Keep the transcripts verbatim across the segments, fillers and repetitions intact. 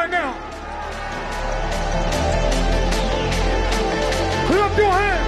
right now. Put up your hands.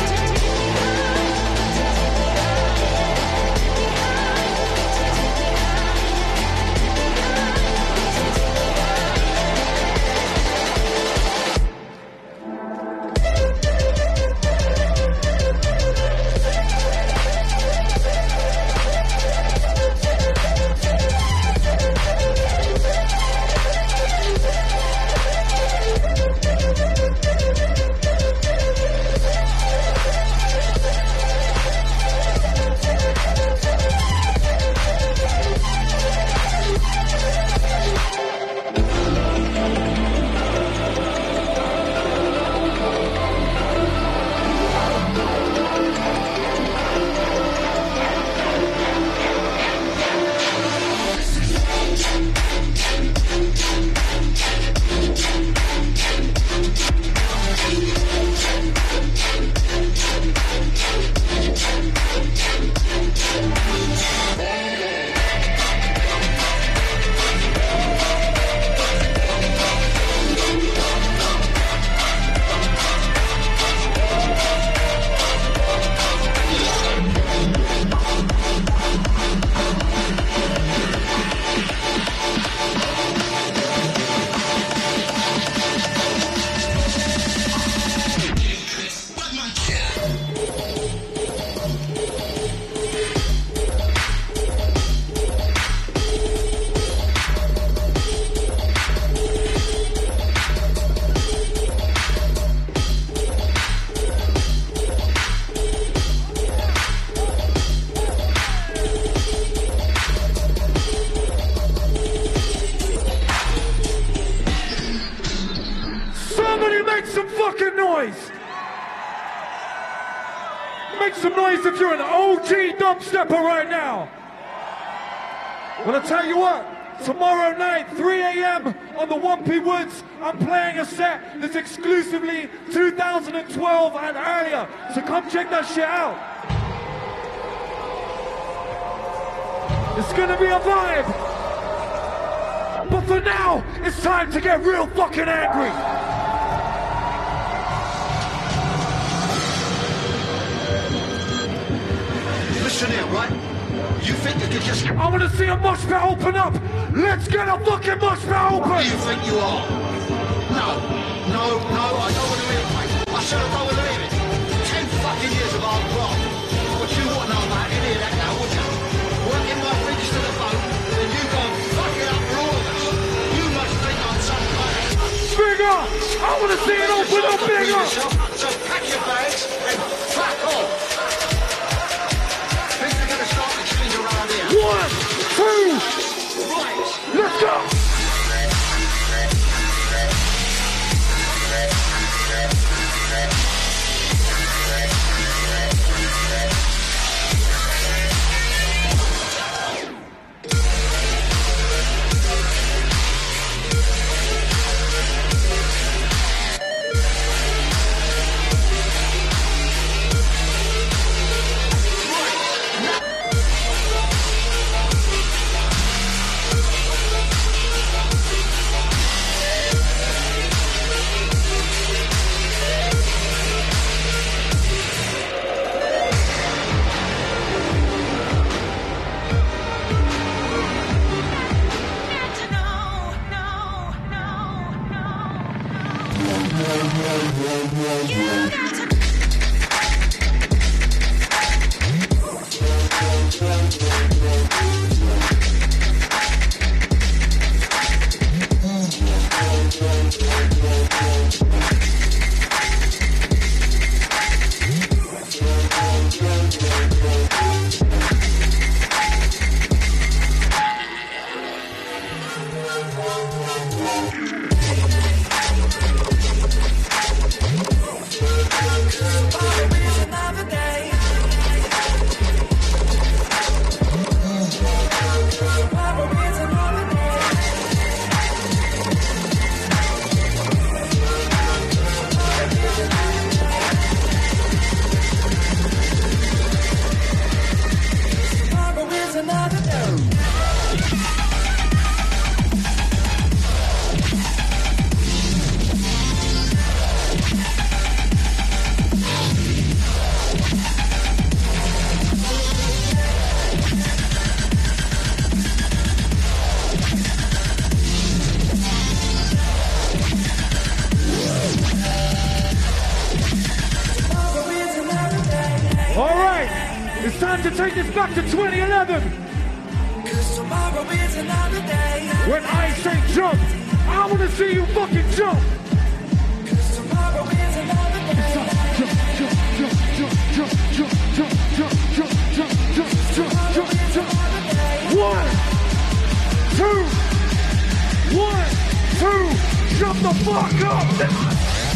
Make some noise if you're an O G dubstepper right now. Well, I'll tell you what, tomorrow night, three A M on the Wumpy Woods, I'm playing a set that's exclusively two thousand twelve and earlier. So come check that shit out. It's gonna be a vibe. But for now, it's time to get real fucking angry. Listen here, right? You think you could just... I want to see a mosh pit open up. Let's get a fucking mosh pit open. Who do you think you are? No, no, no, I don't want to hear it, mate. I said I don't want to hear it. Ten fucking years of hard rock. What you want to know about any of that now, would you? Working my fingers to the bone, then you go and fuck it up for all of us. You must think I'm some kind of... Bigger! I want to see it open up bigger! So pack your bags and fuck off. One, two, right. Let's go! It's time to take this back to twenty eleven. When I say jump, I want to see you fucking jump. One, two, one, two, jump the fuck up.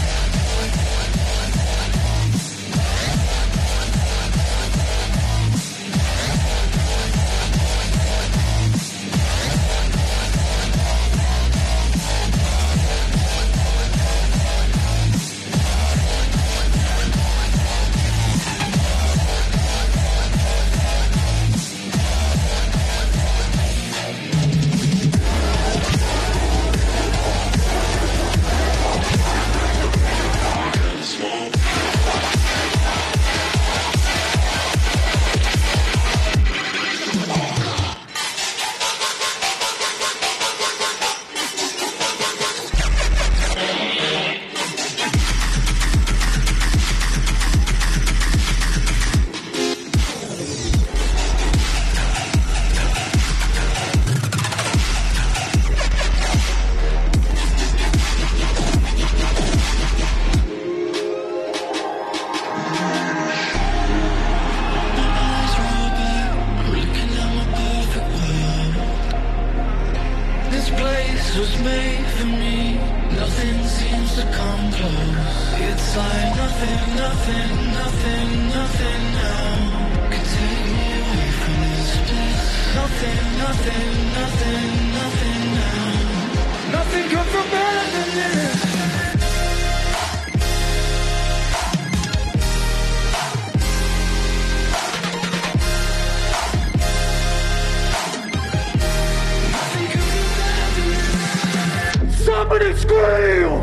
Somebody squeal!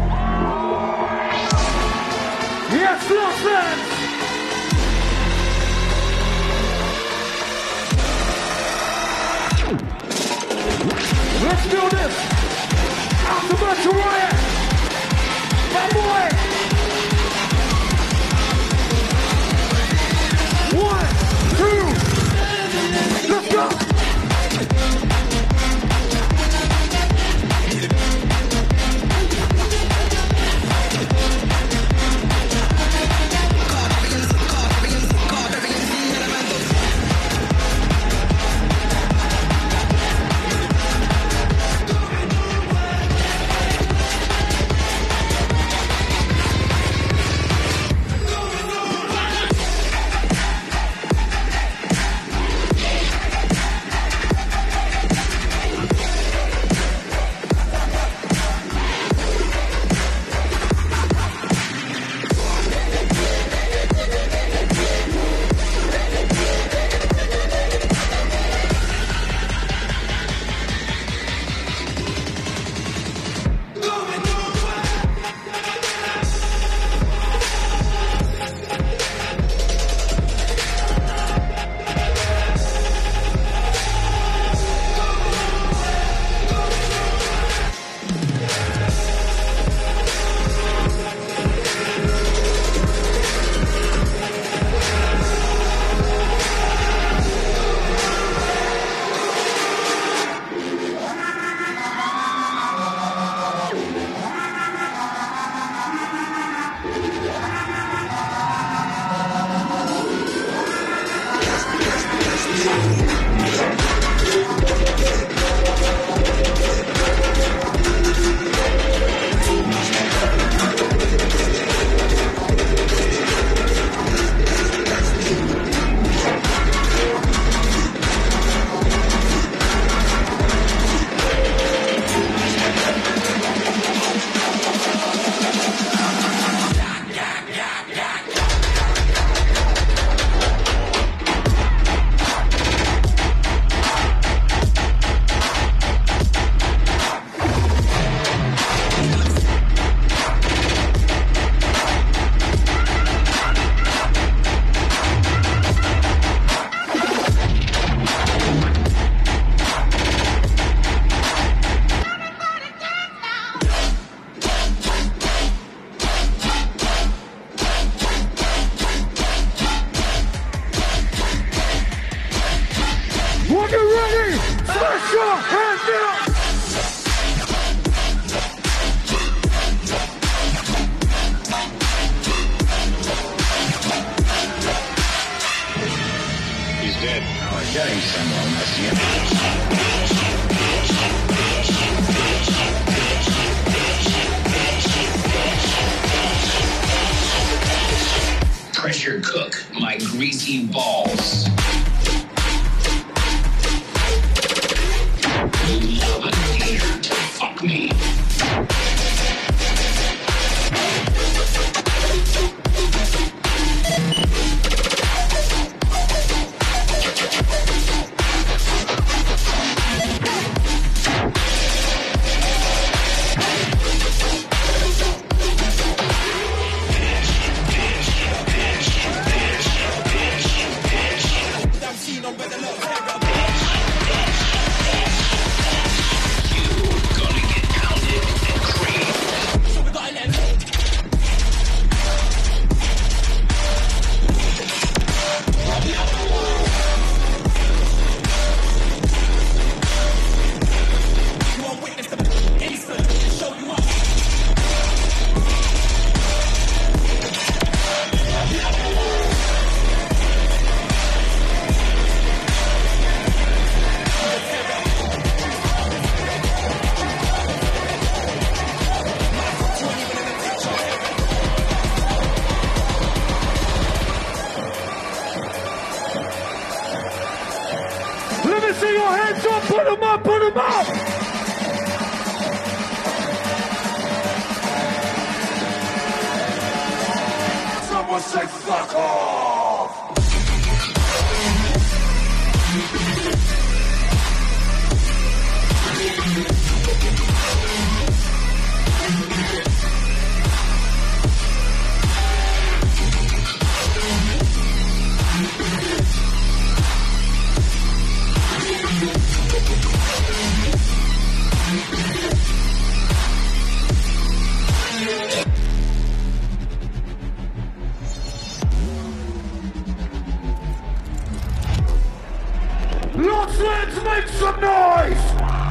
Yes, Los Angeles! Let's do this! Out to Metro Riot! My boy! One, two, let's go! your hands up! He's dead. Oh, getting somewhere, Messiah. Pressure cook my greasy balls. You love a theater to fuck me. See your hands up, put them up, put them up! Someone say fuck off! Lost Lands, make some noise!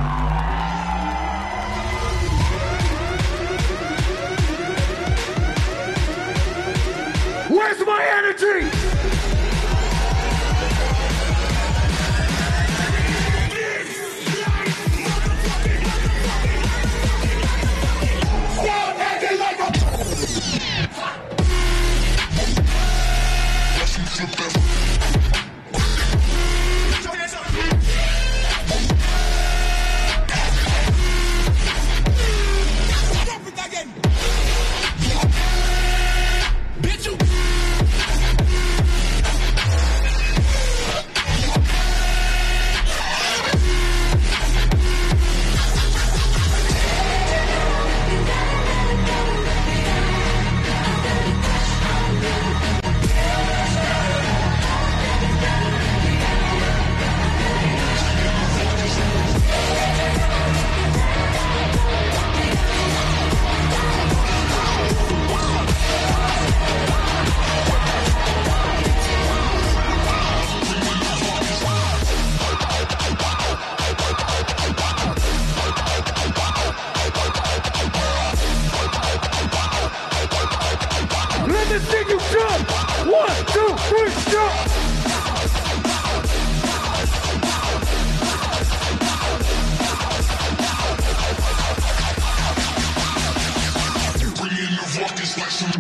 Where's my energy? Let me see you jump! One, two, three, jump! Bring in the rockets like some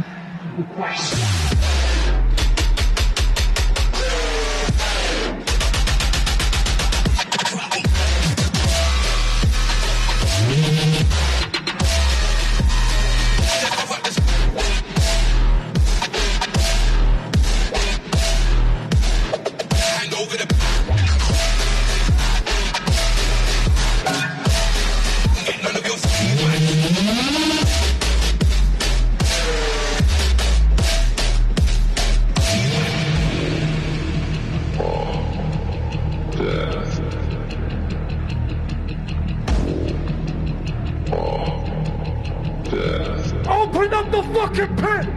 Open up the fucking pit!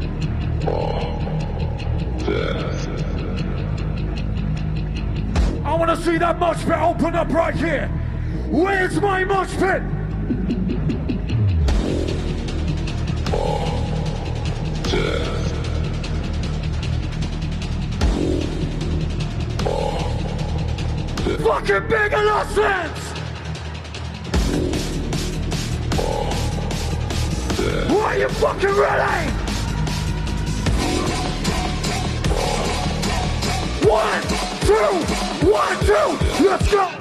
I want to see that mosh pit open up right here. Where's my mosh pit? Fucking big in Los Angeles! Are you fucking ready? One, two, one, two, let's go!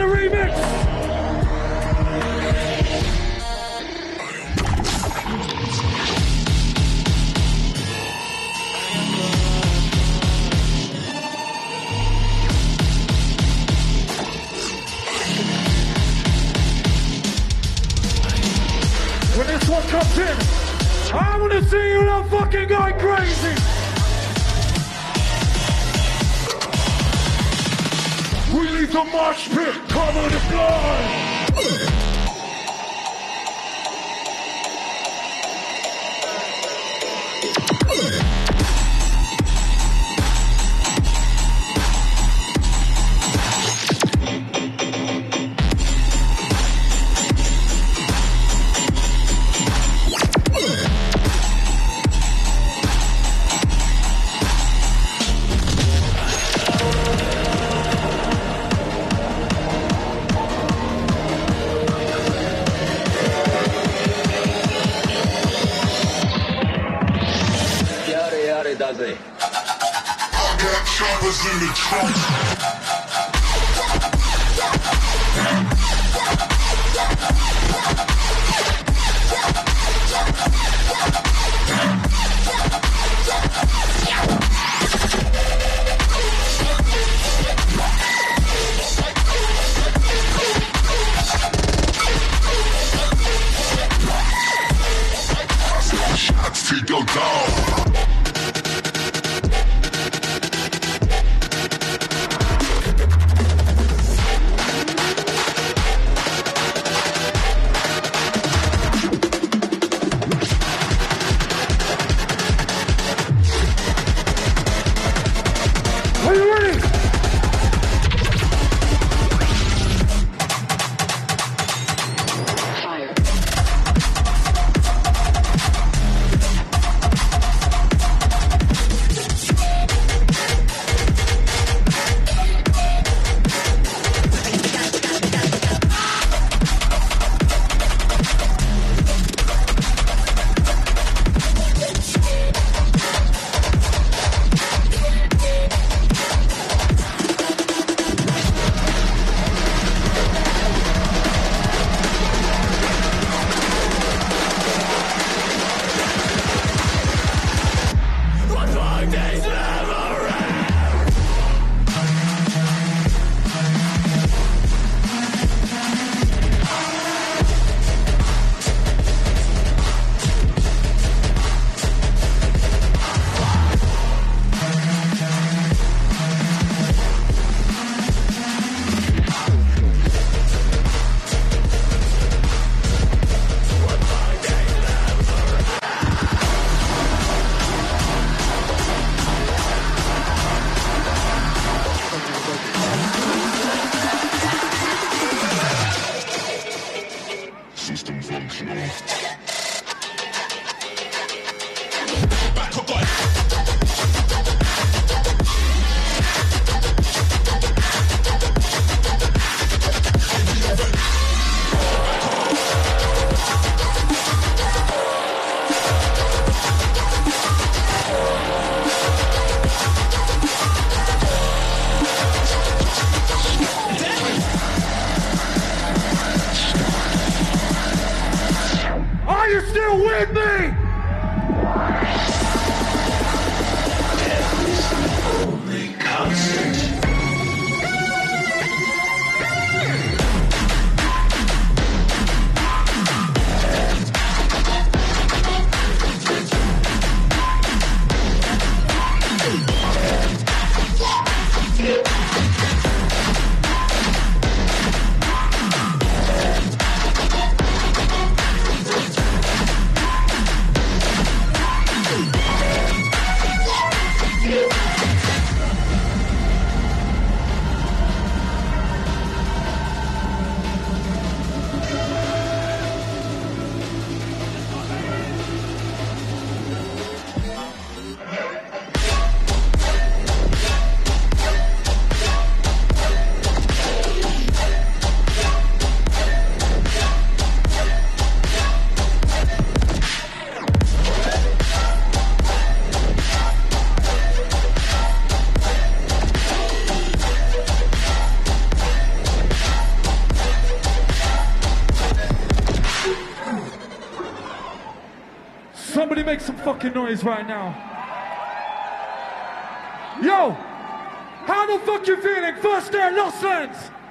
the remix. When this one comes in, I want to see you not fucking going crazy. We leave the mosh pit covered in blood. Does he? I got choppers in the trunk. Shots to go down. System functional. Somebody make some fucking noise right now. Yo, how the fuck you feeling? First day at Lost Lands.